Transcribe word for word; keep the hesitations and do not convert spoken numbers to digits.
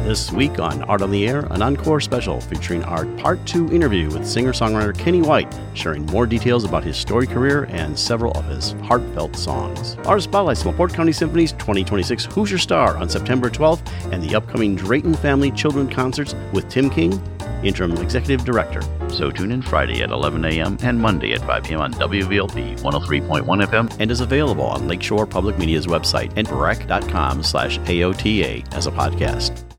This week on Art on the Air, an encore special featuring our Part two interview with singer-songwriter Kenny White, sharing more details about his storied career and several of his heartfelt songs. Our spotlights LaPorte County Symphony's twenty twenty-six Hoosier Star on September twelfth and the upcoming Drayton Family Children Concerts with Tim King, Interim Executive Director. So tune in Friday at eleven a.m. and Monday at five p.m. on W V L P one oh three point one F M and is available on Lakeshore Public Media's website and brec dot com slash A O T A as a podcast.